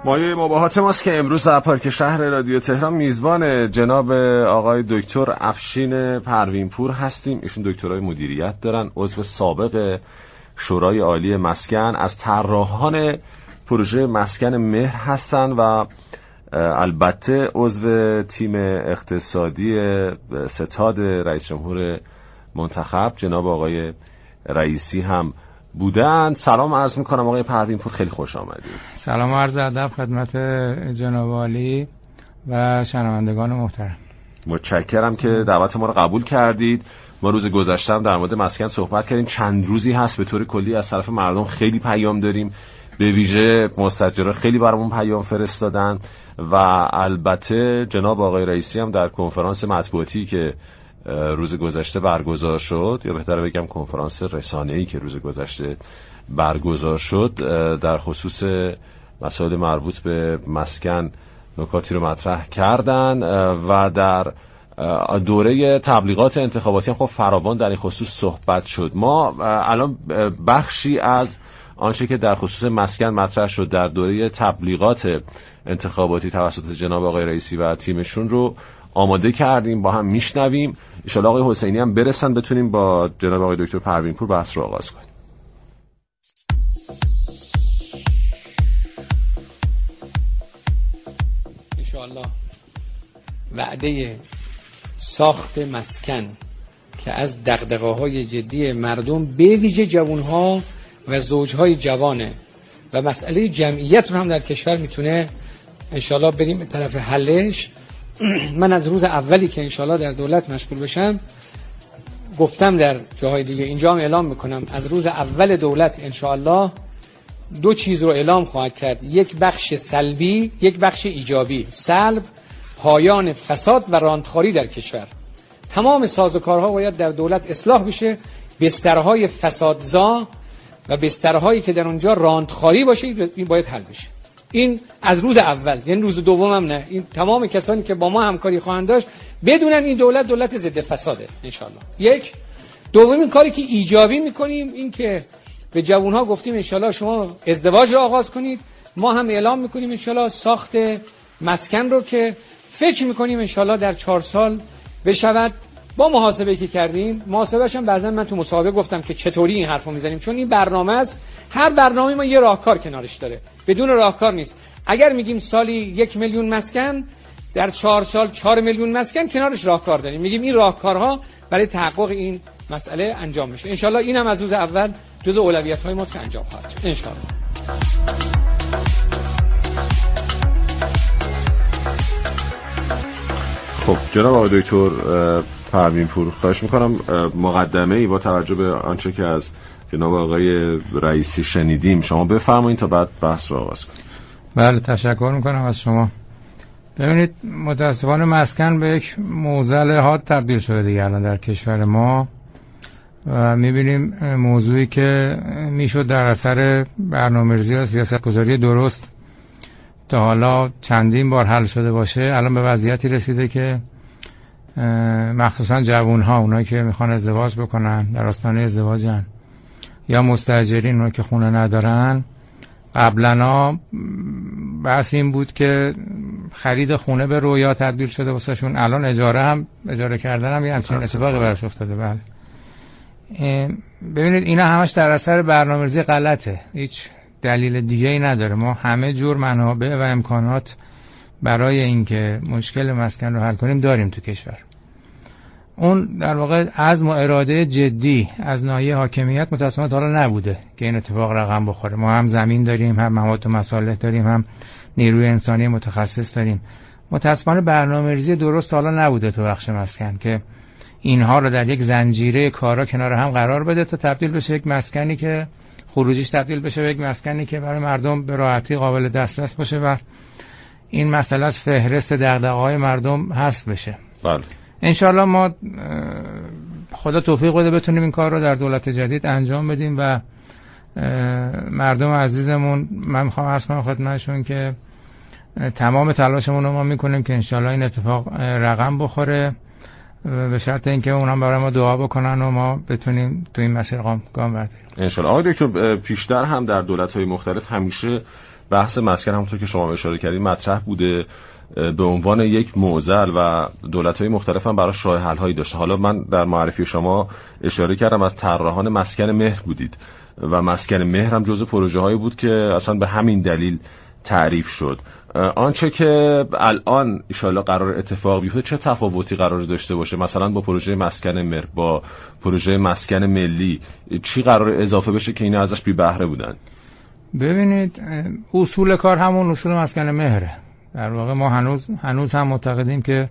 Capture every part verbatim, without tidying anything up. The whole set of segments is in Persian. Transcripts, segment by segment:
مایه مباهات ماست که امروز در پارک شهر رادیو تهران میزبان جناب آقای دکتر افشین پروینپور هستیم. ایشون دکترای مدیریت دارن، عضو سابق شورای عالی مسکن، از طراحان پروژه مسکن مهر هستن و البته عضو تیم اقتصادی ستاد رئیس جمهور منتخب جناب آقای رئیسی هم بودن. سلام عرض میکنم آقای پروینپور، خیلی خوش آمدید. سلام و عرض ادب خدمت جناب عالی و شنوندگان محترم. متشکرم که دعوت ما رو قبول کردید. ما روز گذشته هم در مورد مسکن صحبت کردیم. چند روزی هست به طور کلی از طرف مردم خیلی پیام داریم، به ویژه مستاجرها خیلی برامون پیام فرستادن و البته جناب آقای رئیسی هم در کنفرانس مطبوعاتی که روز گذشته برگزار شد، یا بهتره بگم کنفرانس رسانه‌ای که روز گذشته برگزار شد، در خصوص مسائل مربوط به مسکن نکاتی رو مطرح کردن و در دوره تبلیغات انتخاباتی هم خب فراوان در این خصوص صحبت شد. ما الان بخشی از آنچه که در خصوص مسکن مطرح شد در دوره تبلیغات انتخاباتی توسط جناب آقای رئیسی و تیمشون رو آماده کردیم، با هم میشنویم. ان شاءالله آقای حسینی هم برسن بتونیم با جناب آقای دکتر پروینپور بحث رو آغاز کنیم. ان شاءالله وعده ساخت مسکن که از دغدغه‌های جدی مردم به ویژه جوان‌ها و زوج‌های جوانه و مسئله جمعیت رو هم در کشور میتونه انشالله بریم به طرف حلش. من از روز اولی که انشالله در دولت مشغول بشم گفتم در جاهای دیگه، اینجا هم اعلام میکنم، از روز اول دولت انشالله دو چیز رو اعلام خواهد کرد، یک بخش سلبی، یک بخش ایجابی. سلب پایان فساد و راندخواری در کشور. تمام سازوکارها باید در دولت اصلاح بشه، بسترهای فسادزا و بسترهایی که در اونجا راندخواری باشه این باید حل بشه. این از روز اول، یعنی روز دوم هم نه. این تمام کسانی که با ما همکاری خواهند داشت بدونن این دولت دولت ضد فساده انشالله. یک. دومین کاری که ایجابی میکنیم این که به جوانها گفتیم انشالله شما ازدواج رو آغاز کنید. ما هم اعلام میکنیم انشالله ساخت مسکن رو که فکر میکنیم انشالله در چهار سال بشود. با محاسبه که کردیم، محاسبهش هم بعضا من تو مصاحبه گفتم که چطوری این حرفو میزنیم، چون این برنامه است. هر برنامه ما یه راهکار کنارش داره، بدون راهکار نیست. اگر میگیم سالی یک میلیون مسکن، در چهار سال چهار میلیون مسکن، کنارش راهکار داریم. میگیم این راهکارها برای تحقق این مسئله انجام میشه. انشالله اینم از روز اول جزء اولویت‌های ماست که انجام خواهد شد انشالله. خب جناب آقای دکتر پروینپور، خواهش میکنم مقدمه ای با توجه به آنچه که از جناب آقای رئیسی شنیدیم شما بفرمایید تا بعد بحث رو آغاز کنیم. بله، تشکر میکنم از شما. ببینید متاسفانه مسکن به یک معضل حاد تبدیل شده دیگه الان در کشور ما و میبینیم موضوعی که میشد در اثر برنامه‌ریزی و سیاست‌گذاری درست تا حالا چندین بار حل شده باشه، الان به وضعیتی رسیده که مخصوصا جوان‌ها، اونایی که میخوان ازدواج بکنن، در آستانه ازدواجن، یا مستاجرین، اونایی که خونه ندارن، قبلا بحث این بود که خرید خونه به رویا تبدیل شده واسه شون، الان اجاره هم اجاره کردن هم یه همچین اتفاقی براش افتاده. بله ببینید اینا همش در اثر برنامه‌ریزی غلطه، هیچ دلیل دیگه ای نداره. ما همه جور منابع و امکانات برای اینکه مشکل مسکن رو حل کنیم داریم تو کشور. اون در واقع عزم و اراده جدی از ناحیه حاکمیت متأسفانه تا حالا نبوده که این اتفاق رقم بخوره. ما هم زمین داریم، هم مواد و مصالح داریم، هم نیروی انسانی متخصص داریم. متأسفانه برنامه‌ریزی درست تا حالا نبوده تو بخش مسکن که اینها رو در یک زنجیره کارا کنار هم قرار بده تا تبدیل بشه یک مسکنی که خروجیش تبدیل بشه به یک مسکنی که برای مردم به راحتی قابل دسترس باشه و این مسئله از فهرست دغدغه‌های مردم حذف بشه. بله. انشالله ما خدا توفیق بده بتونیم این کار رو در دولت جدید انجام بدیم و مردم عزیزمون، من میخوام عرض کنم خدمتشون که تمام تلاشمون رو ما میکنیم که انشالله این اتفاق رقم بخوره، به شرط اینکه اونم برای ما دعا بکنن و ما بتونیم تو این مسیر گام برداریم انشالله. آقای دکتر، پیشتر هم در دولت‌های مختلف همیشه بحث مسکن همونطور که شما اشاره کردید مطرح بوده به عنوان یک معضل و دولت‌های مختلف هم براش راه حل‌هایی داشته. حالا من در معرفی شما اشاره کردم از طراحان مسکن مهر بودید و مسکن مهر هم جزو پروژه‌هایی بود که اصلا به همین دلیل تعریف شد. آنچه که الان ان شاءالله قرار اتفاق بیفته چه تفاوتی قرار داشته باشه مثلا با پروژه مسکن مهر با پروژه مسکن ملی؟ چی قرار اضافه بشه که اینا ازش بی بهره بودن؟ ببینید اصول کار همون اصول مسکن مهره. در واقع ما هنوز هنوز هم معتقدیم که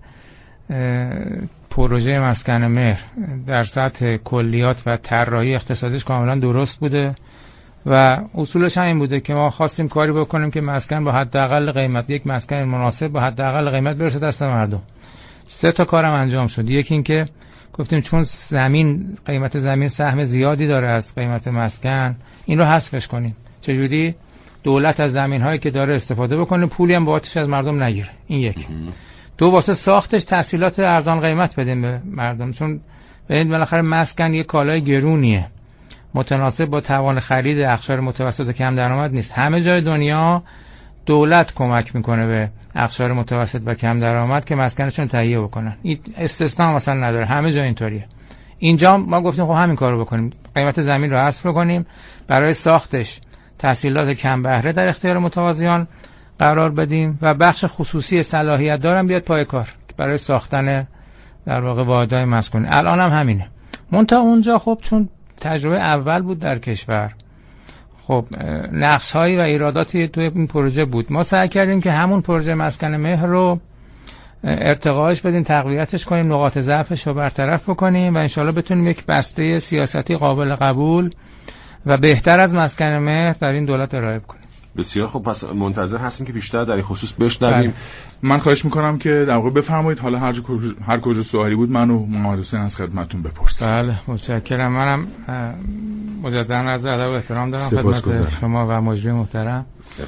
پروژه مسکن مهر در سطح کلیات و طراحی اقتصادیش کاملا درست بوده و اصولش هم این بوده که ما خواستیم کاری بکنیم که مسکن با حداقل قیمت، یک مسکن مناسب با حداقل قیمت برسه دست مردم. سه تا کارم انجام شد. یکی این که گفتیم چون زمین قیمت زمین سهم زیادی داره از قیمت مسکن، این رو حذفش کنیم. چجوری؟ دولت از زمین‌هایی که داره استفاده بکنه، پولی هم بابتش از مردم نگیره. این یک. دو، واسه ساختش تسهیلات ارزان قیمت بدیم به مردم، چون ببینید بالاخره مسکن یک کالای گرونیه، متناسب با توان خرید اقشار متوسط و کم درآمد نیست. همه جای دنیا دولت کمک میکنه به اقشار متوسط و کم درآمد که مسکنشون تهیه بکنن. این استثنا مثلا نداره، همه جا اینطوریه. اینجا ما گفتیم خب همین کارو بکنیم، قیمت زمین رو حذف کنیم، برای ساختش تسهیلات کم بهره در اختیار متقاضیان قرار بدیم و بخش خصوصی صلاحیت دارم بیاد پای کار برای ساختن در واقع واحدهای مسکونی. الان هم همینه. منتها اونجا خب چون تجربه اول بود در کشور، خب نقص‌هایی و ایراداتی توی این پروژه بود. ما سعی کردیم که همون پروژه مسکن مهر رو ارتقاش بدیم، تقویتش کنیم، نقاط ضعفش رو برطرف بکنیم و انشالله بتونیم یک بسته سیاستی قابل قبول و بهتر از مسکن مهر در این دولت ارائه کنیم. بسیار خوب، پس منتظر هستیم که بیشتر در این خصوص بشنویم. من خواهش میکنم که در واقع بفرمایید، حالا هر کجا هر کجا سوالی بود منو محمد حسین از خدمتتون بپرسم. بله متشکرم. منم مجددا عرض ادب و احترام دارم خدمت شما و مجری محترم.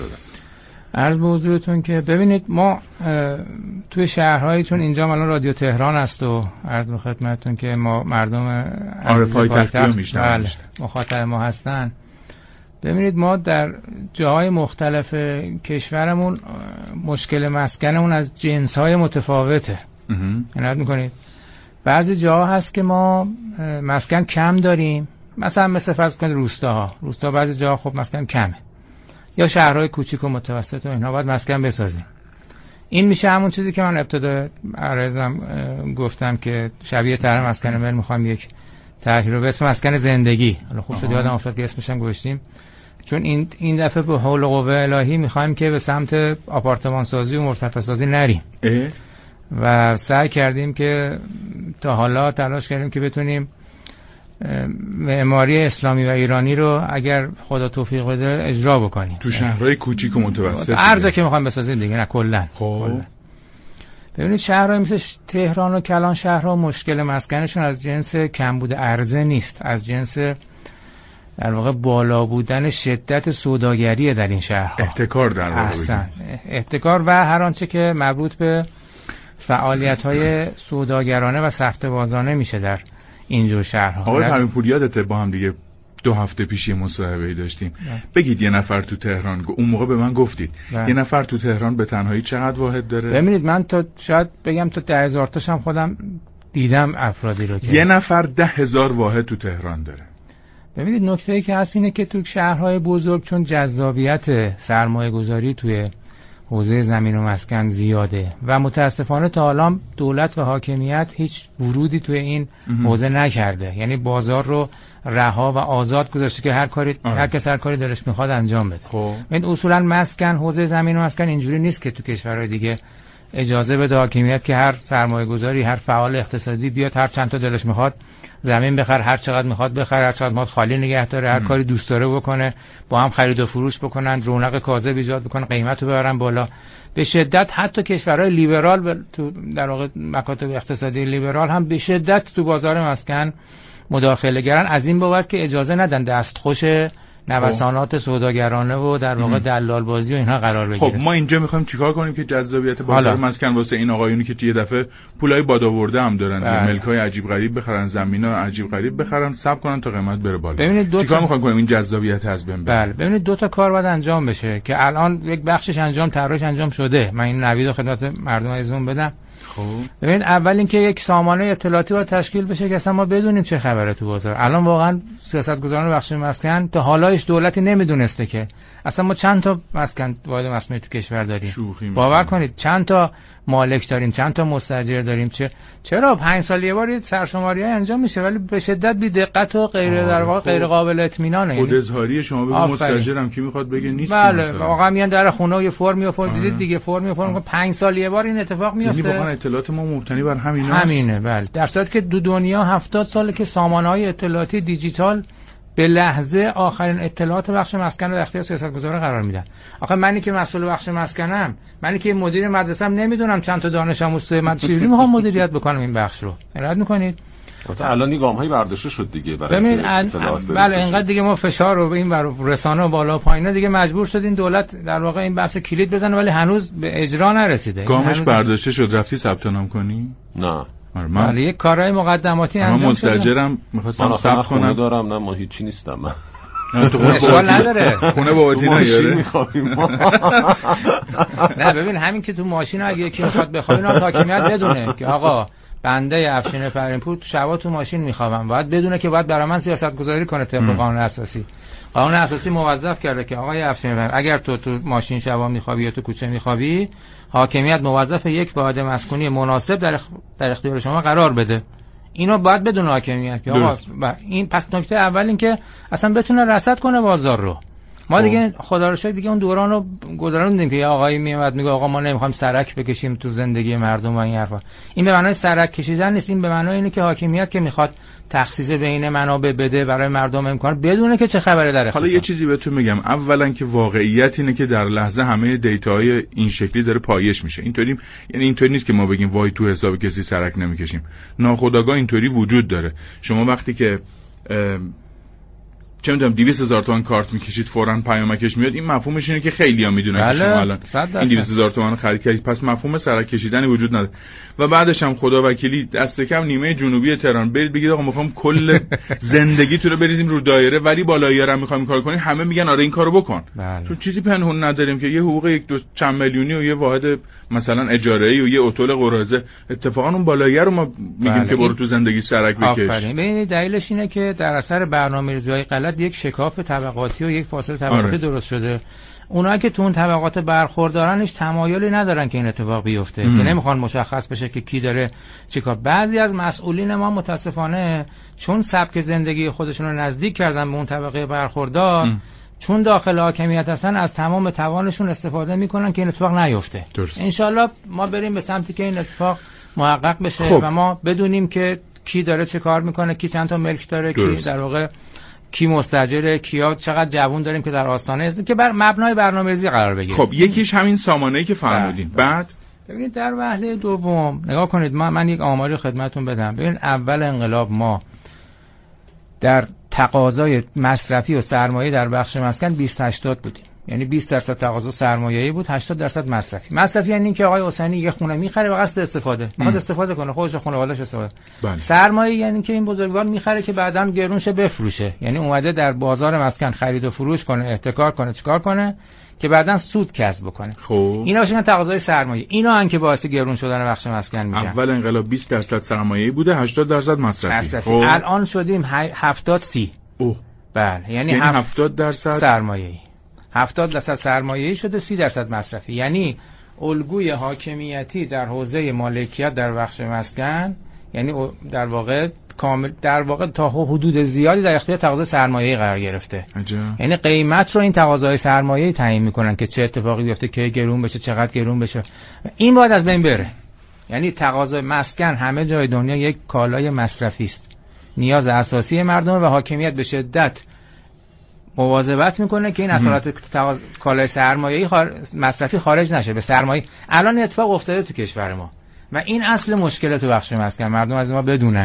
عرض به حضورتون که ببینید ما توی شهرهایی، چون اینجا الان رادیو تهران است و عرض به خدمتتون که ما مردم عزیز پایتخت بله مخاطب ما هستن. ببینید ما در جاهای مختلف کشورمون مشکل مسکنمون از جنس‌های متفاوته. عنایت می‌کنید بعضی جاها هست که ما مسکن کم داریم، مثلا مثل فرض کنید روستاها روستا بعضی جاها خب مسکن کمه، یا شهرهای کوچیک و متوسط و اینها باید مسکن بسازیم. این میشه همون چیزی که من ابتدا عرضم گفتم که شبیه طرح مسکن ملی می‌خوام یک طرحی رو به اسم مسکن زندگی، حالا خوب شد یادم افتاد که اسمش هم گذاشتیم، چون این این دفعه به حول و قوه الهی می‌خوایم که به سمت آپارتمان سازی و مرتفع سازی نریم و سعی کردیم که تا حالا تلاش کردیم که بتونیم معماری اسلامی و ایرانی رو اگر خدا توفیق بده اجرا بکنیم تو شهرهای کوچیک و متوسط، هر جا که می‌خوایم بسازیم دیگه، نه کلا. خب ببینید شهرهای مثل تهران و کلان شهرها مشکل مسکنشون از جنس کمبود عرضه نیست، از جنس در واقع بالا بودن شدت سوداگری در این شهرها، احتکار در واقع، احسن احتکار و هر آنچه که مربوط به فعالیت‌های سوداگرانه و سفته بازانه میشه در اینجور شهرها. آقای پرویزپور یادته با هم دیگه دو هفته پیش یه مصاحبه‌ای داشتیم نه. بگید یه نفر تو تهران، اون موقع به من گفتید نه. یه نفر تو تهران به تنهایی چقدر واحد داره؟ ببینید من تا شاید بگم تا ده هزار تاشم خودم دیدم افرادی رو که یه نفر ده هزار واحد تو تهران داره. ببینید نکته‌ای که هست اینه که تو شهرهای بزرگ چون جذابیت سرمایه گذاری توی حوزه زمین و مسکن زیاده و متاسفانه تا حالا دولت و حاکمیت هیچ ورودی توی این حوزه نکرده، یعنی بازار رو رها و آزاد گذاشته که هر کاری آه. هر کس هر کاری دلش میخواد انجام بده. خب این اصولا مسکن حوزه زمین و مسکن اینجوری نیست که تو کشورهای دیگه اجازه بده حاکمیت که هر سرمایه گذاری، هر فعال اقتصادی بیاد هر چند تا دلش میخواد زمین بخره، هر چقدر میخواد بخره، هر چقدر میخواد خالی نگه داره، هر کاری دوست داره بکنه، با هم خرید و فروش بکنن، رونق کاذب ایجاد بکنن، قیمت رو ببرن بالا. به شدت حتی کشورهای لیبرال تو در واقع مکاتب اقتصادی لیبرال هم به شدت تو بازار مسکن مداخله گرن، از این بابت که اجازه ندن دستخوش نوسانات سوداگرانه و در واقع دلال بازی و اینها قرار بگیره. خب ما اینجا میخوایم چیکار کنیم که جذابیت بازار مسکن واسه این آقایونی که یه دفعه پولای بادآورده هم دارن، ملکای عجیب غریب بخرن، زمینا عجیب غریب بخرن، صبر کنن تا قیمت بره بالا. چیکار میخوایم کنیم این جذابیت از بین بره؟ بله ببینید دو تا کار باید انجام بشه که الان یک بخشش انجام طراحیش انجام شده. من این نویدو خدمت مردم عزیزمون بدم. خب ببین اول اینکه یک سامانه اطلاعاتی باید تشکیل بشه که اصلا ما بدونیم چه خبره تو بازار. الان واقعا سیاستگزاران بخش مسکن تا حالایش دولتی نمیدونسته که اصلا ما چند تا مسکن واحد مسکونی تو کشور داریم. باور کنید چند تا مالک داریم، چند تا مستاجر داریم. چه چرا پنج سال یه بار سرشماری‌ها انجام میشه ولی به شدت بی دقت و غیر در واقع غیر قابل اطمینانه. خود اظهاری شما بگید مستاجرم کی میخواد بگه نیست. بله واقعا میان در خونه و یه فرم میپرد دیدید دیگه فرم میپرد پنج سال یه بار این اتفاق میفته. یعنی واقعا اطلاعات ما مبتنی بر همیناست. همینه بله. در صورتی که دو دنیا هفتاد ساله که سامانه‌های اطلاعاتی دیجیتال به لحظه آخرین اطلاعات بخش مسکن رو در اختیار سیاستگزار قرار میدن. آخه منی که مسئول بخش مسکنم، منی که مدیر مدرسه‌ام نمیدونم چند تا دانش آموز توی من چجوری میخوام مدیریت بکنم این بخش رو. رد میکنید؟ البته الان گام‌هایی برداشته شد دیگه برای ببین بله اینقدر دیگه ما فشار رو به این بر رسانه و بالا و پایینا دیگه مجبور شدین دولت در واقع این بحث کلید بزنه ولی هنوز به اجرا نرسیده. گامش برداشته شد رفتی ثبت نام کنی؟ نه. من بله یک کارهای مقدماتی انجام شده. من مستاجرم می‌خواستم ثبت کنم. خونه دارم نه ما هیچی نیستم من. نه تو خونه اشکال نداره. خونه باباتی نداره. نه ببین همین که تو ماشین اگه یکی میخواد بخواد اینا حاکمیت بدونه که آقا بنده افشین پرینپور تو شبا تو ماشین میخوابم، باید بدونه که باید برای من سیاست گذاری کنه طبق قانون اساسی. قانون اساسی موظف کرده که آقای افشین اگر تو تو ماشین شبا میخوابی یا تو کوچه میخوابی، حاکمیت موظف یک واحد مسکونی مناسب در در اختیار شما قرار بده. اینو باید بدون حاکمیت که آقا این پس نکته اول این که اصلا بتونه رصد کنه بازار رو. ما دیگه خدا رو شکر دیگه اون دوران رو گذروندیم که یه آقایی میاد میگه آقا ما نمیخوایم سرک بکشیم تو زندگی مردم و این حرفا. این به معنای سرک کشیدن نیست، این به معنای اینه که حاکمیت که میخواد تخصیص بین منابع بده برای مردم امکان بدونه که چه خبره در اقتصاد. حالا یه چیزی بهتون میگم، اولا که واقعیت اینه که در لحظه همه دیتاهای این شکلی داره پایش میشه. اینطوری یعنی اینطوری نیست که ما بگیم وای تو حساب کسی سرک نمیکشیم. ناخودآگاه اینطوری وجود داره. شما وقتی که چه میدونم دویست هزار تومان کارت میکشید فوراً پیامکش میاد، این مفهومش اینه که خیلی‌ها میدونن که شما الان این دویست هزار تومان خرید کردید، پس مفهوم سرک کشیدنی وجود نداره. و بعدش هم خدا وکیلی دست کم نیمه جنوبی تهران برید بگید آقا میخوام کل زندگیتون رو بریزیم رو دایره ولی بالایی‌ها رو میخوایم کار کنیم، همه میگن آره این کارو بکن. بله. چون چیزی پنهون نداریم که یه حقوق یک دو چند میلیونی و یه واحد مثلا اجاره‌ای و یه اتول قراضه، اتفاقا اون بالایی‌ها رو ما میگیم بله. که برو تو زندگی سرک بکش. آفرین. ببینید دلیلش اینه که در اثر برنامه‌ریزی‌های غلط یک شکاف طبقاتی و یک فاصله طبقاتی آره. درست شده. اونایی که تو اون طبقات برخوردارن هیچ تمایلی ندارن که این اتفاق بیفته، ام. که نمیخوان مشخص بشه که کی داره چیکار. بعضی از مسئولین ما متاسفانه چون سبک زندگی خودشون رو نزدیک کردن به اون طبقه برخوردار، ام. چون داخل حاکمیت هستن از تمام توانشون استفاده میکنن که این اتفاق نیفته. انشالله ما بریم به سمتی که این اتفاق محقق بشه خب. و ما بدونیم که کی داره چه کار میکنه، کی چند تا ملک داره، درست. کی در واقع کی مستاجره، کیا چقدر جوون داریم که در آستانه است که بر مبنای برنامه‌ریزی قرار بگیره. خب یکیش همین سامانه‌ای که فرمودین. بعد ببینید در وهله دوم نگاه کنید، من من یک آماری خدمتتون بدم. ببین اول انقلاب ما در تقاضای مصرفی و سرمایه در بخش مسکن بیست هشتاد بودیم. یعنی بیست درصد تقاضا سرمایه‌ای بود، هشتاد درصد مصرفی. مصرفی یعنی اینکه آقای حسینی یه خونه می‌خره به قصد استفاده، می‌خواد استفاده کنه، خودش خانواده‌اش استفاده. سرمایه یعنی که این بزرگوار می‌خره که بعداً گرونشه بفروشه. یعنی اومده در بازار مسکن خرید و فروش کنه، احتکار کنه، چیکار کنه که بعداً سود کسب بکنه. خب اینا میشن تقاضای سرمایه. اینا ان که باعث گرون شدن بخش مسکن میشن. اول انقلاب بیست درصد سرمایه‌ای بوده، هشتاد درصد مصرفی. مصرفی. خب. الان شدیم هفتاد سی. اوه. بله، یعنی, یعنی هفتاد درصد سرمایه‌ای. هفتاد درصد سرمایه‌ای شده، سی درصد مصرفی. یعنی الگوی حاکمیتی در حوزه مالکیت در بخش مسکن، یعنی در واقع کامل در واقع تا حدود زیادی در اختیار تقاضای سرمایه‌ای قرار گرفته. عجب. یعنی قیمت رو این تقاضای سرمایه‌ای تعیین میکنن که چه اتفاقی بیفته، کی گرون بشه، چقدر گرون بشه. این باید از بین بره. یعنی تقاضای مسکن همه جای دنیا یک کالای مصرفی است. نیاز اساسی مردم و حاکمیت به شدت مواظبت میکنه که این اصالت تقاض... کالای سرمایه‌ای خار... مصرفی خارج نشه به سرمایه. الان اتفاق افتاده تو کشور ما و این اصل مشکل تو بخش مسکن، مردم از ما بدونن.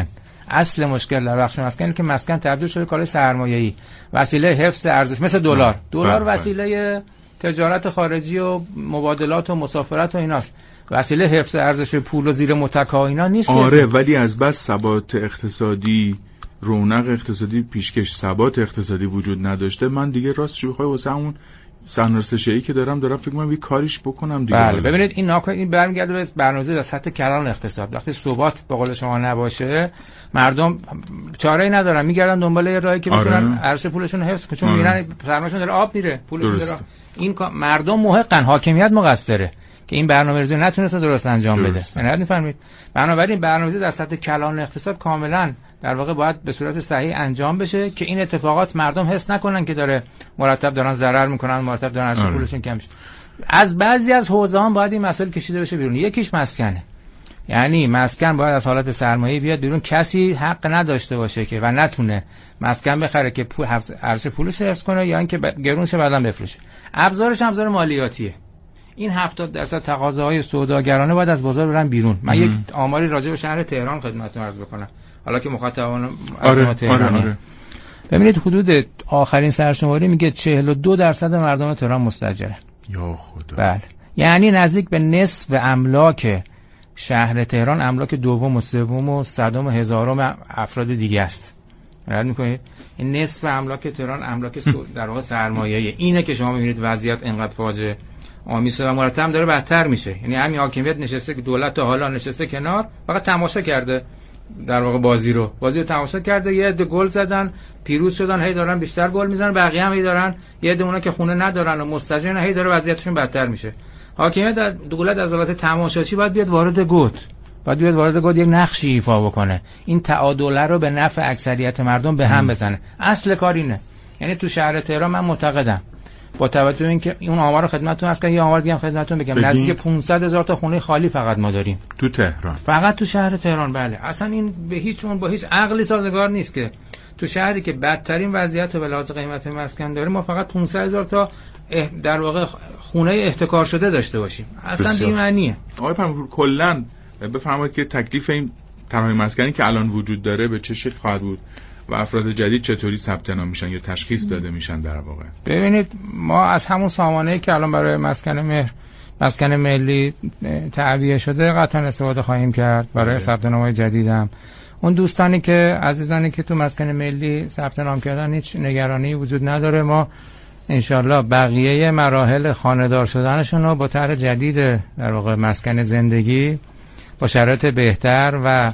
اصل مشکل در بخش مسکن که مسکن تبدیل شده کالای سرمایه‌ای، وسیله حفظ ارزش، مثل دلار. دلار وسیله تجارت خارجی و مبادلات و مسافرت و ایناست، وسیله حفظ ارزش پول و زیر متکا اینا نیست. آره ولی از بس ثبات اقتصادی، رونق اقتصادی، پیشکش ثبات اقتصادی وجود نداشته، من دیگه راست شوخی واسه همون سرنوشت‌ای که دارم دارم فکر می‌کنم یه کاریش بکنم دیگه. بله ببینید این ناکا این برمیگرده به برنامه‌ریزی در سطح کلان اقتصاد. وقتی ثبات به قول شما نباشه، مردم چاره‌ای ندارن، میگردن دنبال یه راهی که بتونن آره. ارزش پولشون رو حفظ کنن، چون میرن سرمایه‌شون داره آب میره، پولشون داره. این مردم محقن، حاکمیت مقصره که این برنامه‌ریزی نتونسته درست انجام بده. یعنی می‌فهمید؟ بنابراین برنامه‌ریزی در سطح کلان اقتصاد کاملاً در واقع باید به صورت صحیح انجام بشه که این اتفاقات مردم حس نکنن که داره مرتب دارن ضرر میکنن، مرتب دارن ارزش پولشون کم میشه. از بعضی از حوزه‌ها باید این مسائل کشیده بشه بیرون. یکیش مسکنه، یعنی مسکن باید از حالت سرمایه بیاد بیرون، کسی حق نداشته باشه که و نتونه مسکن بخره که پول ارزش پولش حفظ کنه یا اینکه گرون شه بعداً بفروشه. ابزارش ابزار مالیاتیه. این هفتاد درصد تقاضاهای سوداگرانه باید از بازار برن بیرون. من ام. یک آماری راجع به شهر تهران خدمتتون عرض بکنم، حالا که مخاطبان آره آره آره. ببینید حدود آخرین سرشماری میگه چهل و دو درصد مردم تهران مستاجره. یا خدا. بله، یعنی نزدیک به نصف املاک شهر تهران املاک دوم و سوم و صدم و هزارم افراد دیگه است. رد میکنید؟ این نصف املاک تهران املاک در واقع سرمایه‌ای. اینه که شما میبینید وضعیت اینقدر فاجعه آمیزه و مرتب داره بدتر میشه. یعنی همین حاکمیت نشسته که دولت تا حالا نشسته کنار، فقط تماشا کرده در واقع بازی رو بازی رو تماشا کرده، یه عده گل زدن پیروز شدن، هی دارن بیشتر گل میزنن، بقیه هم هی دارن، یه عده اونا که خونه ندارن و مستاجرن هی داره وضعیتشون بدتر میشه. حاکمیت در دولت از حالت تماشاچی باید بیاد وارد گود، باید بیاد وارد گود یک نقشی ایفا بکنه، این تعادل رو به نفع اکثریت مردم به هم بزنه. اصل کار اینه. یعنی تو شهر تهران من معتقدم با توجه به اینکه اون آمار رو خدمتتون هست که یه آمار دیگه هم خدمتتون بگم، نزدیک پانصد هزار تا خونه خالی فقط ما داریم تو تهران، فقط تو شهر تهران. بله اصلا این به هیچ اون با هیچ عقلی سازگار نیست که تو شهری که بدترین وضعیت و به لحاظ قیمت مسکن داریم ما فقط پانصد هزار تا در واقع خونه احتکار شده داشته باشیم. اصلا بی معنیه. آقای پرمپور کلا بفرمایید که تکلیف این تنهایی مسکنی که الان وجود داره به چه شکل خواهد بود و افراد جدید چطوری ثبت نام میشن یا تشخیص داده میشن در واقع؟ ببینید ما از همون سامانه‌ای که الان برای مسکن مهر مسکن ملی تعبیه شده قطعا استفاده خواهیم کرد برای ثبت نام‌های جدیدم. اون دوستانی که عزیزانی که تو مسکن ملی ثبت نام کردن هیچ نگرانی وجود نداره. ما انشالله بقیه مراحل خانه‌دار شدنشون رو با طرح جدید در واقع مسکن زندگی با شرایط بهتر و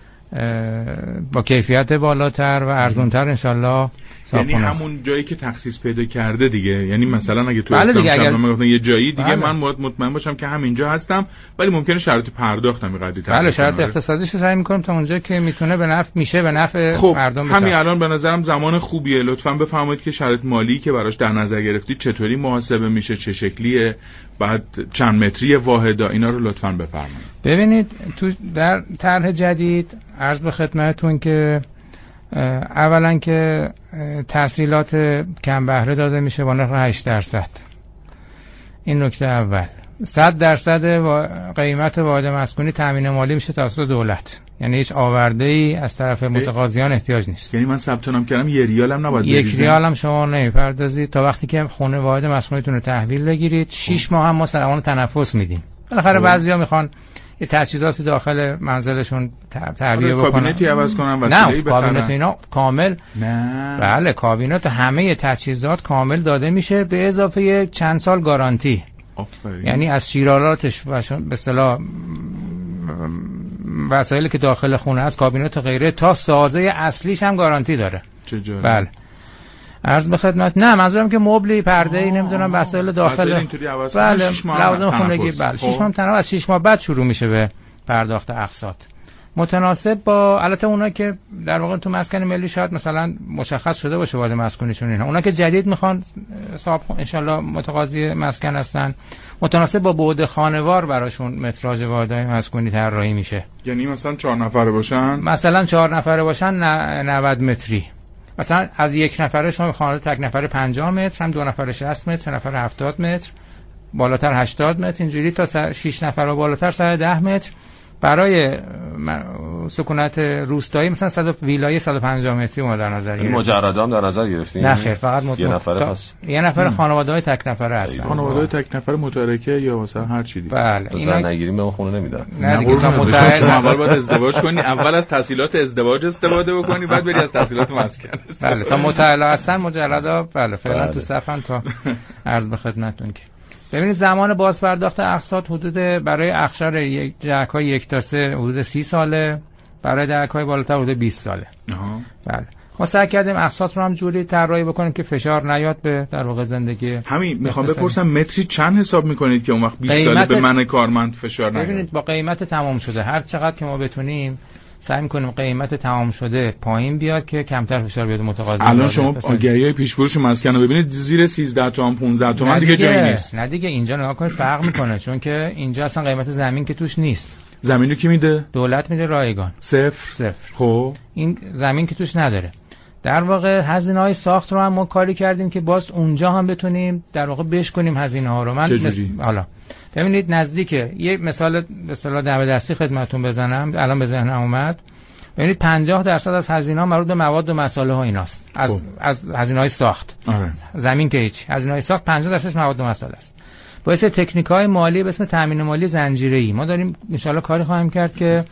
با کیفیت بالاتر و ارزان‌تر انشالله یعنی همون جایی که تخصیص پیدا کرده دیگه. یعنی مثلا اگه تو اسلام شهرنامه گفتن یه جایی دیگه بله. من مطمئن باشم که همینجا هستم، ولی ممکنه شرایط پرداختم قدری تر بله شرایط اقتصادیشو سعی می‌کنم تا اونجا که میتونه به نفع میشه به نفع خب، مردم بشه. همین الان به نظرم زمان خوبیه. لطفاً بفرمایید که شرایط مالی که براش در نظر گرفتید چطوری محاسبه میشه، چه شکلیه، بعد چند متری واحدا، اینا رو لطفاً بفرمایید. ببینید تو در طرح جدید عرض به خدمتتون که اولا که تحصیلات کم بهره داده میشه با نرخ هشت درصد. این نکته اول. صد درصد قیمت واحد مسکونی تامین مالی میشه توسط دولت، یعنی هیچ آورده‌ای از طرف متقاضیان احتیاج نیست. یعنی من ثبت نام کردم یه ریال هم نباید یک ریال هم شما نمیپردازید تا وقتی که خونه واحد مسکونیتون رو تحویل بگیرید. شش ماه هم ما سرمان تنفس میدیم. بالاخره بعضیا میخوان یه تجهیزات داخل منزلشون تعبیه بکنن، کابینتی عوض کنن، وسیله‌ای بخرن. نه کابینت اینا کامل نه بله کابینت همه تجهیزات کامل داده میشه به اضافه چند سال گارانتی. آفرین. یعنی از شیرالاتش به اصطلاح وسایلی که داخل خونه است، کابینت و غیره، تا سازه اصلیش هم گارانتی داره. چه جالب. بله عرض به خدمت. نه منظورم که مبلی، پرده‌ای، نمیدونم وسایل داخل اینطوری عوض کنن. بله لازم خونگی. بله شش ماه تنها از شش ماه بعد شروع میشه به پرداخت اقساط متناسب با البته اونا که در واقع تو مسکن ملی شاید مثلا مشخص شده باشه واحد مسکونیشون. اینا اونا که جدید میخوان صاحب ان شاء الله متقاضی مسکن هستن، متناسب با بعد خانوار براشون متراژ واحدهای مسکونی طراحی میشه. یعنی مثلا چهار نفره باشن، مثلا چهار نفره باشن نود متری، مثلا از یک نفره شما خانه تک نفره پنجاه متر، هم دو نفره شصت متر، سه نفره هفتاد متر، بالاتر هشتاد متر، اینجوری تا شش نفر و بالاتر صد و ده متر. برای سکونت روستایی مثلا صد ویلای صد و پنجاه متری ما در نظر گرفتیم. مجردا هم در نظر گرفتیم؟ نه خیر، فقط مت... یه نفره خاص. یه نفر خانواده‌های تک نفره هستن. خانواده‌های تک نفره مترکه یا مثلا هر چیزی. بله. اینا نگیریم به خونه نمیدن. نه دیگه تا متعهد اول باید ازدواج کنی، اول از تحصیلات ازدواج استفاده بکنی، بعد بری از تحصیلات مسکن. بله تا متعهد هستن مجردا بله فعلا تو صفن تا عرض به خدمتتون که ببینید زمان باز پرداخت اقساط حدود برای اخشار یک جهک‌های یک تا سه حدود سی ساله، برای جهک‌های بالاتر حدود بیست ساله. آها. بله. ما سعی کردیم اقساط رو هم جوری طراحی بکنیم که فشار نیاد به در واقع زندگی. همین میخوام بپرسم متری چند حساب میکنید که اون وقت بیست ساله به من کارمند فشار نیاد؟ ببینید با قیمت تمام شده هر چقدر که ما بتونیم سعی می‌کنیم قیمت تمام شده پایین بیاد که کمتر فشار بیاد متقاضی. الان شما آگهی‌های پیش فروش مسکن رو ببینید زیر سیزده تومن پانزده تومن دیگه جایی نیست. نه دیگه اینجا نگاه کنید فرق میکنه چون که اینجا اصلا قیمت زمین که توش نیست. زمین رو کی میده؟ دولت میده رایگان. صفر صفر. خب این زمین که توش نداره. در واقع هزینه‌های ساخت رو هم ما کاری کردیم که باز اونجا هم بتونیم در واقع بشکنیم هزینه‌ها رو. من مس... حالا ببینید نزدیک یه مثال به اصطلاح دم دستی خدمتتون بزنم الان به ذهنم اومد. ببینید پنجاه درصد از هزینه‌ها مربوط به مواد و مساله ها ایناست. از خوب. از هزینه‌های ساخت. آره. زمین که هیچ. هزینه‌های ساخت پنجاه درصدش مواد و مساله است. با اسم تکنیک‌های مالی به اسم تامین مالی زنجیره‌ای ما داریم ان شاءالله کاری خواهیم کرد که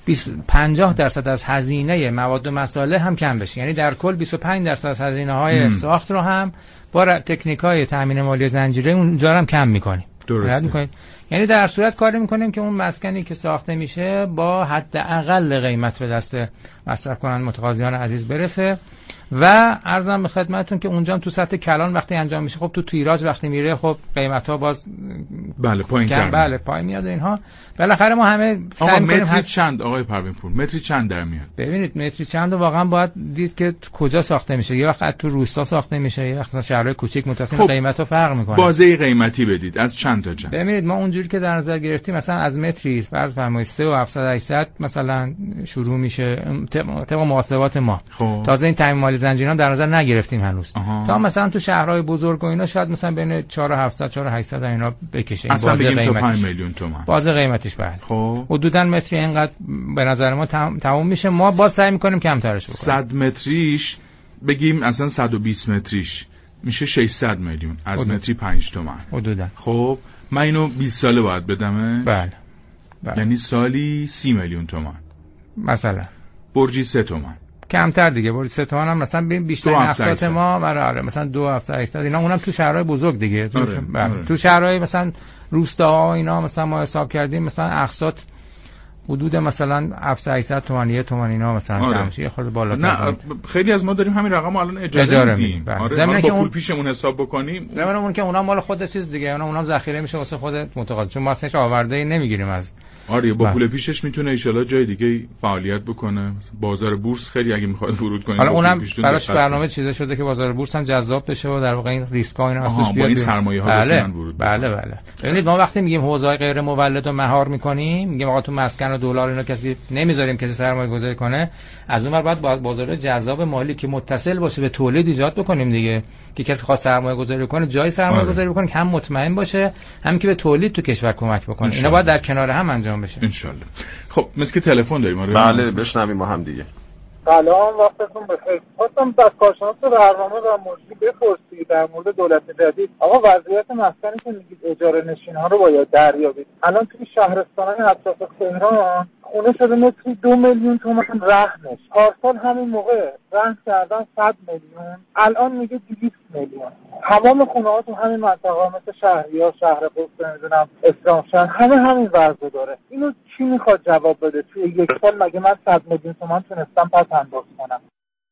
پنجاه درصد از هزینه مواد و مساله هم کم بشه. یعنی در کل بیست و پنج درصد از هزینه‌های ساخت رو هم با تکنیک‌های تامین مالی زنجیره‌ای اونجا هم کم می‌کنیم. درسته. یعنی در صورت کاری میکنیم که اون مسکنی که ساخته میشه با حداقل قیمت به دست مصرف کننده متقاضیان عزیز برسه و عرضم به خدمتتون که اونجا هم تو سطح کلان وقتی انجام میشه خب تو تیراژ وقتی میره خب قیمت ها باز بله پایین کردن بله پایین میاد اینها بالاخره ما همه سعی میکنیم متری هست... چند آقای پروین پور متری چند در میاد؟ ببینید متری چند واقعا باید دید که کجا ساخته میشه. یه وقت تو روستا ساخته میشه یه وقت شهرهای کوچیک متصل خب قیمتا فرق میکنه. بازه قیمتی بدید از چند تا چند؟ ببینید ما اونجوری که در نظر گرفتیم مثلا از متری فرض فرمایید سه و هفتصد هشتصد مثلا شروع میشه طبق محاسبات ما. خب. تازه این تامین مالی زنجیره‌ای در نظر نگرفتیم هنوز. آها. تا مثلا تو شهرهای بزرگ و اینا شاید مثلا بین چهار و هفتصد چهار و هشتصد اینا بکشه این بازه قیمتش پنج میلیون تومان بازه قیمتش بله. خب حدوداً متری اینقدر به نظر ما تموم میشه. ما باز سعی میکنیم کمترش بکنیم. صد متریش بگیم اصلا صد و بیست متریش میشه ششصد میلیون از حدود. متری پنج تومان حدوداً. خب من اینو بیست ساله باید بدمه؟ بله. بله یعنی سالی سی میلیون تومان مثلا. برجی سه تومان کمتر دیگه برج سه تومن هم مثلا بیشتر اقساط ما برای مثلا دو هفته هشتصد اینا اونم تو شهرهای بزرگ دیگه تو, آره. آره. تو شهرهای مثلا روستاها اینا مثلا ما حساب کردیم مثلا اقساط حدود مثلا هفتصد هشتصد تومان یه تومان اینا مثلا آره. کمشه یه خورده بالاتر. نه خیلی از ما داریم همین رقم الان اجاره میدیم. آره. زمینه که اون پیشمون حساب بکنیم زمینه اون که اونم مال خود چیز دیگه اونا اونم ذخیره میشه واسه خود متقاضی چون ما اصلا آورده نمیگیریم از آره با پول پیشش میتونه ان شاءالله جای دیگه فعالیت بکنه. بازار بورس خیلی اگه میخواد ورود کنه حالا اونم براش برنامه چیده شده که بازار بورس هم جذاب بشه و در واقع این ریسک‌ها اینا ازش بیاد این سرمایه‌ها بله. بتونن ورود بله بله بله. ببینید ما وقتی میگیم حوزه‌های غیر مولد رو مهار می‌کنیم میگیم آقا تو مسکن و دلار اینا کسی نمیذاریم کسی سرمایه‌گذاری کنه از اون ور بعد بازار جذاب مالی که متصل باشه به تولید ایجاد بکنیم دیگه که کسی خواست سرمایه‌گذاری کنه جای سرمایه‌گذاری بکنه که هم مطمئن باشه هم که به تولید تو کشور کمک بکنه. اینا باید در کنار هم انجام بشه ان شاء الله. خب مثل که تلفن داریم آره بله بشنویم ما هم دیگه. سلام وقتتون بخیر. خواستم از کارشناس برنامه و مجری بپرسید در مورد دولت جدید. آقا وضعیت مسکنی که میگید اجاره نشین ها رو باید دریابید. الان توی شهرستان‌های اطراف تهران خونه شده متری دو میلیون تومان رهنش. پارسال همین موقع رهن کردن صد میلیون الان میگه دویست میلیون. تمام خونه‌ها تو همین منطقه مثل شهریار شهر قدس نمیدونم اسلامشهر همه همین وضع داره. اینو کی میخواد جواب بده؟ توی یک سال مگه من صد میلیون تومان تونستم پس انداز کنم؟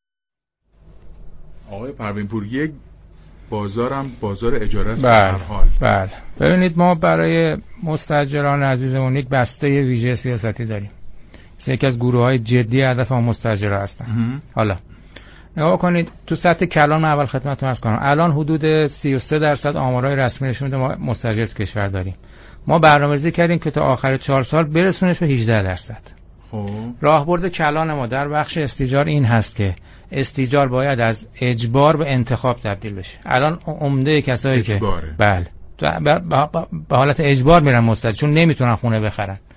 آقای پروین پور یک بازارم بازار اجاره است. بله بله. ببینید ما برای مستاجران عزیزمون یک بسته ویژه سیاستی داریم. یکی از گروه‌های جدی هدف ما مستاجرا هستن. حالا نگاه کنید تو سطح کلان اول خدمتتون عرض کنم الان حدود سی و سه درصد آمارهای رسمی نشون میده ما مستاجر تو کشور داریم. ما برنامه‌ریزی کردیم که تا آخر چهار سال برسونش به هجده درصد. خب راهبرد کلان ما در بخش استیجار این هست که استیجار باید از اجبار به انتخاب تبدیل بشه. الان عمده کسایی اجباره. که بله به حالت اجبار میرن مستاجر چون نمیتونن خونه بخرن.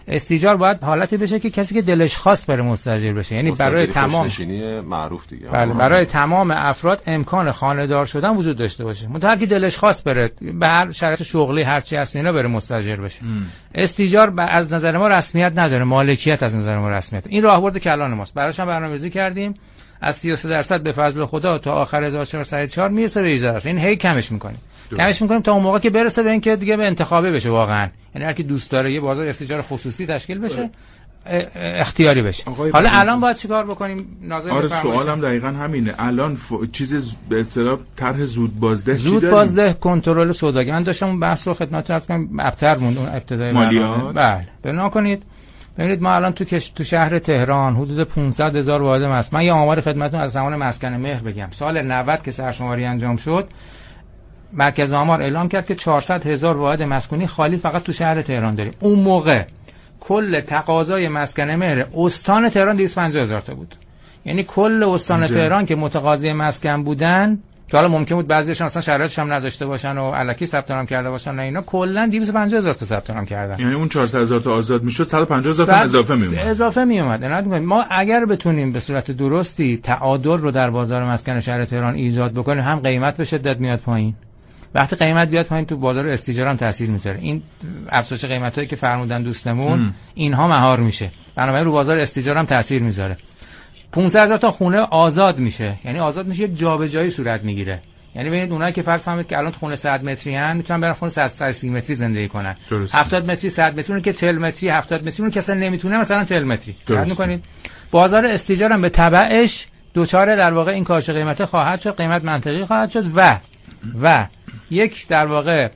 استیجار باید حالتی بشه که کسی که دلش خواست بره مستاجر بشه، یعنی برای تمام نشینی معروف دیگه. بله، برای تمام افراد امکان خانه دار شدن وجود داشته باشه. منتها هر کی دلش خواست بره به هر شرایط شغلی هر چی هست اینا بره مستاجر بشه. ام. استیجار از نظر ما رسمیت نداره، مالکیت از نظر ما رسمیت. این راهبرد کلان ماست. براش هم برنامه‌ریزی کردیم. از سی و سه درصد به فضل خدا تا آخر هزار و چهارصد و چهار میرسه به هجده درصد. این هی کمش می‌کنیم. کمش می‌کنیم تا اون موقع که برسه به اینکه دیگه به انتخابی بشه واقعا. یعنی هر کی دوست داره یه بازار استیجار خصوصی تشکیل بشه، اختیاری بشه. حالا الان باید چیکار بکنیم؟ ناظر آره سوالم دقیقاً همینه. الان ف... چیز به اصطلاح طرح زود بازده چی زود بازده کنترل سوداگری. من داشتم اون بحث رو خدمتتون عرض کنم، ابتر موند اون ابتدای مالیات. بله بنا کنید. ببینید ما الان تو کش... تو شهر تهران حدود پانصد هزار واحد مسکن. من یه آمار خدمتتون از زمان مسکن مهر بگم. سال نود که سرشماری انجام شد، مرکز آمار اعلام کرد که چهارصد هزار واحد مسکونی خالی فقط تو شهر تهران داریم. اون موقع کل تقاضای مسکن مهر استان تهران دویست و پنجاه هزار تا بود. یعنی کل استان اینجا. تهران که متقاضی مسکن بودن، که حالا ممکن بود بعضیشون اصلا شرایطش هم نداشته باشن و الکی ثبت نام کرده باشن، نه اینا کلا دویست و پنجاه هزار تا ثبت نام کردن. یعنی اون چهارصد هزار تا آزاد میشد، صد و پنجاه هزار تا اضافه میومد. اضافه میومد. نه ما اگر بتونیم به صورت درستی تعادل رو در بازار مسکن شهر تهران ایجاد بکنیم، هم قیمت به شدت میاد پایین. وقتی قیمت بیاد پایین تو بازار استیجار هم تاثیر میذاره. این افزایش قیمتایی که فرمودن دوستمون ام. اینها مهار میشه، بنابراین رو بازار استیجار هم تاثیر میذاره. پانصد هزار تا خونه آزاد میشه، یعنی آزاد میشه، یک جابجایی صورت میگیره. یعنی ببینید اونایی که فرض فهمید که الان تو خونه صد متری ان میتونن برن خونه صد و سی متری زندگی کنن. هفتاد متری صد متری، اون که چهل متری هفتاد متری، اون که اصلا نمیتونه مثلا چهل متری. درست میکنید. بازار استیجار هم به تبعش دوچاره در واقع این کاهش قیمت خواهد شد، قیمت منطقی خواهد شد و و یک در واقع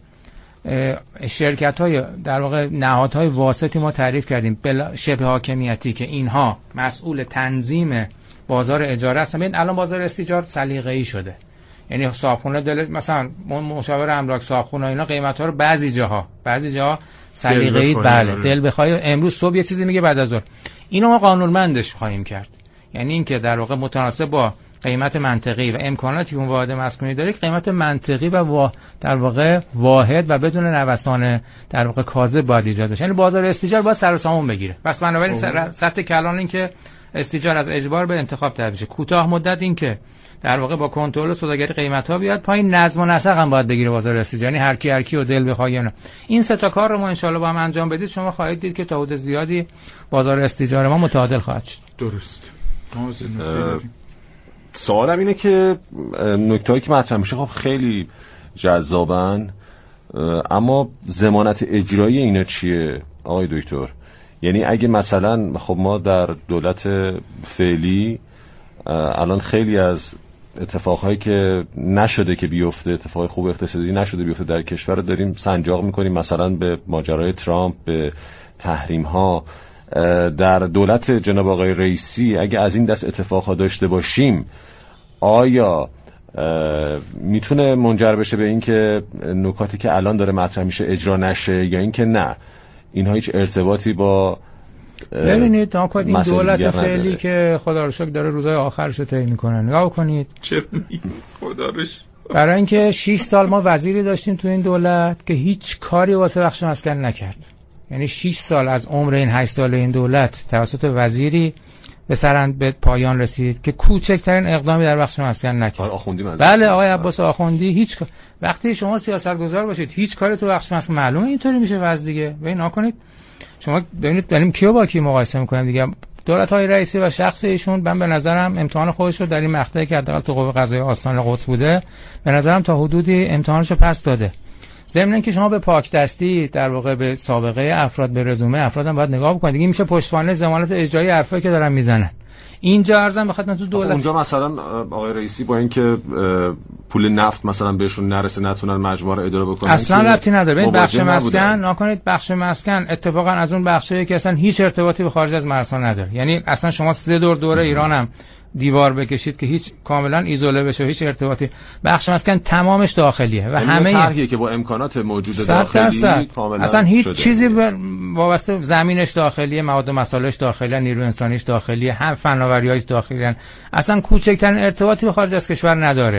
شرکت‌های در واقع نهادهای واسطی ما تعریف کردیم شبه حاکمیتی که اینها مسئول تنظیم بازار اجاره هستن. ببین الان بازار استیجار سلیقه‌ای شده، یعنی صاحبخونه دل مثلا مشاور املاک صاحبخونه اینا قیمت‌ها رو بعضی جاها بعضی جاها سلیقه‌ای بله دل بخوای امروز صبح یه چیزی میگه بعد از ظهر اینو ما قانونمندش خواهیم کرد. یعنی اینکه در واقع متناسب با قیمت منطقی و امکاناتی که اون واحد مسکونی داره، قیمت منطقی و وا... در واقع واحد و بدون نوسان در واقع کاذب باید ایجاد بشه. یعنی بازار استیجار باید سر و سامون بگیره. پس بنابراین سر... سطح کلان این که استیجار از اجبار به انتخاب تبدیل بشه، کوتاه مدت این که در واقع با کنترل سوداگری قیمت‌ها بیاد پایین، نظم و نسق هم باید بگیره بازار استیجار. یعنی هر کی هر کی و دل بخواد. این سه تا کار رو ما ان شاءالله با هم انجام بدید، شما خواهید دید که تا حد زیادی بازار استیجار ما متعادل خواهد شد. درست. سوالم اینه که نکته‌ای که مطرح میشه خب خیلی جذابن، اما ضمانت اجرایی اینا چیه آقای دکتر؟ یعنی اگه مثلا خب ما در دولت فعلی الان خیلی از اتفاقهایی که نشده که بیفته، اتفاق خوب اقتصادی نشده بیفته در کشور داریم سنجاق میکنیم، مثلا به ماجرای ترامپ، به تحریم ها. در دولت جناب آقای رئیسی اگه از این دست اتفاقها داشته باشیم، آیا میتونه منجر بشه به این که نکاتی که الان داره مطرح میشه اجرا نشه، یا اینکه نه اینها هیچ ارتباطی با ببینید تا کنید این دولت فعلی که خدا رو شکر داره روزهای آخرش رو طی میکنه، نگاه کنید چرا خدا رو برای اینکه شش سال ما وزیری داشتیم تو این دولت که هیچ کاری واسه بخش مسکن نکرد. یعنی شش سال از عمر این هشت سال این دولت توسط وزیری به سرند به پایان رسید که کوچکترین اقدامی در بخش مسکن نکرد. آخوندی بله آقای عباس آخوندی هیچ وقتی شما سیاستگزار باشید هیچ کاری تو بخش مسکن معلومه اینطوری میشه وضع دیگه. ببین نکنید شما ببینید داریم کیو با کی مقایسه میکنیم دیگه. دولت‌های رئیسی و شخص ایشون من به نظرم امتحان خودش رو در این مقطعی که حداقل تو قوه قضاییه آستان قدس بوده به نظرم تا حدودی امتحانش رو پس داده. ضمن اینکه شما به پاک دستی در واقع به سابقه افراد، به رزومه افراد هم باید نگاه بکنید دیگه. میشه پشتوانه ضمانت اجرایی حرفایی که دارن میزنن. اینجا ارزم به خدمت تو دولت اونجا مثلا آقای رئیسی با اینکه پول نفت مثلا بهشون نرسه نتونن مجموعه رو اداره بکنن اصلا ربطی نداره. ببین بخش مسکن نکنید، بخش مسکن اتفاقا از اون بخشایی که اصلا هیچ ارتباطی به خارج از مرزها نداره. یعنی اصلا شما سه دور دوره ایران هم دیوار بکشید که هیچ کاملا ایزوله بشه، هیچ ارتباطی. بخش مسکن تمامش داخلیه و همه طرحیه که با امکانات موجود داخلی کاملا اصلا هیچ شده. چیزی وابسته زمینش داخلیه، مواد و مساله‌اش داخلیه، نیروی انسانیش داخلیه، هم فناوری‌هاش داخلیه، اصلا کوچکترین ارتباطی به خارج از کشور نداره.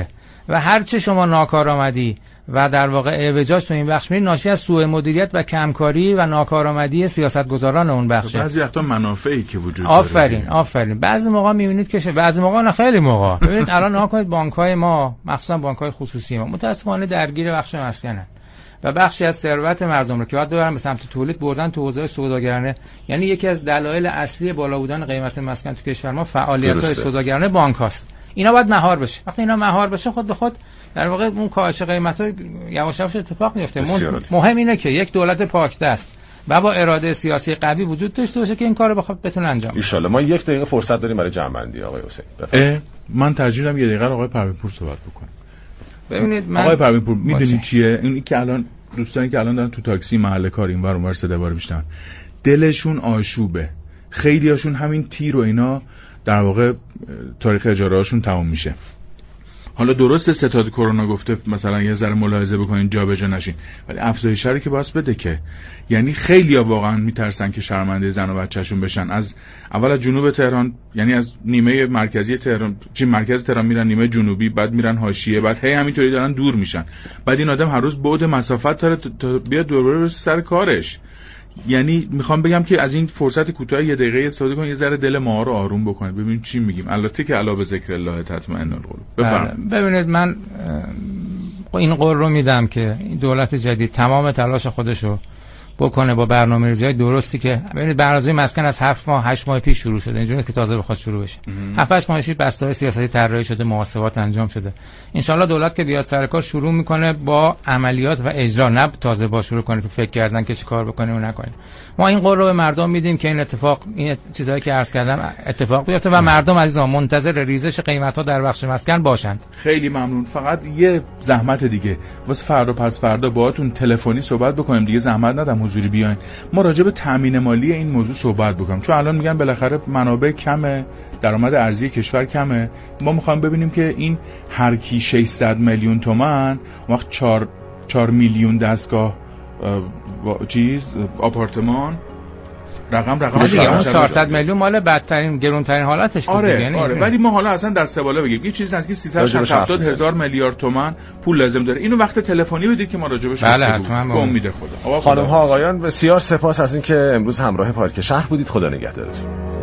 و هر چه شما ناکارآمدی و در واقع اعوجاج تو این بخش می‌بینید ناشی از سوء مدیریت و کمکاری و ناکارآمدی سیاستگزاران اون بخشه. بعضی وقتا منافعی که وجود داره. آفرین آفرین. بعضی موقع می‌بینید که بعضی موقع نه خیلی موقع ببینید الان نگاه کنید بانک‌های ما مخصوصا بانک‌های خصوصی ما متأسفانه درگیر بخش مسکنن و بخشی از ثروت مردم رو که باید ببرن به سمت تولید بردن تو حوزه سوداگرانه. یعنی یکی از دلایل اصلی بالا بودن قیمت مسکن تو کشور ما فعالیت‌های سوداگرانه بانک‌هاست. اینا باید مهار بشه. وقتی اینا مهار بشه خود به خود در واقع اون کاهش قیمت‌ها یواش یواش اتفاق میفته. مهم اینه که یک دولت پاکدست و با اراده سیاسی قوی وجود داشته باشه که این کارو بخواد بتونه انجام بده. ان شاء الله. ما یک دقیقه فرصت داریم برای جمع‌بندی آقای حسین. من ترجیح میدم یه دقیقه آقای پروین‌پور صحبت بکنه. ببینید من آقای پروین‌پور میدونید چیه؟ این که الان دوستانی که الان دارن تو تاکسی محل کار اینور اونور صدا بار میشنن دلشون آشوبه. خیلیاشون همین تیر و اینا در واقع تاریخ اجاره هاشون تموم میشه. حالا درسته ستاد کرونا گفته مثلا یه ذره ملاحظه بکنین جابجا نشین، ولی افزایش رو که باعث بده که یعنی خیلی‌ها واقعا میترسن که شرمنده زن و بچه‌شون بشن. از اول از جنوب تهران، یعنی از نیمه مرکزی تهران، چی مرکز تهران میرن نیمه جنوبی، بعد میرن حاشیه، بعد هی همینطوری دارن دور میشن. بعد این آدم هر روز بعد مسافت داره تا بیاد دوباره سر کارش. یعنی میخوام بگم که از این فرصت کوتاه یه دقیقه استفاده کنید، یه ذره دل ما رو آروم بکنید، ببینید چی میگیم. البته که علا به ذکر الله تطمئن القلوب. بفرمایید. ببینید من این قول رو میدم که دولت جدید تمام تلاش خودشو بکنه با برنامه‌ریزی‌های درستی که ببینید برنامه‌ریزی مسکن از هفت ماه هشت ماه پیش شروع شده، اینجوریه که تازه بخواد شروع بشه. هفت هشت ماهش بسته‌های سیاسی طراحی شده، محاسبات انجام شده. ان شاءالله دولت که بیاد سر کار شروع میکنه با عملیات و اجرا، نه تازه با شروع کنه که فکر کردن که چه کار بکنیم و نکنیم. ما این قول رو به مردم میدیم که این اتفاق، این چیزایی که عرض کردم اتفاق بیفته و مردم عزیزان منتظر ریزش قیمت‌ها در بخش مسکن باشند. خیلی ممنون. فقط یه زحمت دیگه واسه فردا پس فردا باهاتون تلفنی صحبت بکنیم دیگه، زحمت ندم حضوری بیاین. ما راجع به تامین مالی این موضوع صحبت بکنیم، چون الان میگن بالاخره منابع کمه، درآمد ارزی کشور کمه. ما میخوایم ببینیم که این هر کی ششصد میلیون تومان وقت چهار چهار میلیون دستگاه چیز آپارتمان رقم رقم دیگه اون چهارصد میلیون مال بدترین گرونترین حالتش بود. آره یعنی آره، ولی ما حالا اصلا دست بالا بگیم یه چیز نزدیک سیصد و هفتاد هزار میلیارد تومان پول لازم داره. اینو وقت تلفنی بدید که ما راجبش بله به امید خدا. خانم ها آقایان بسیار سپاس از اینکه امروز همراه پارک شهر بودید. خدا نگهدارتون.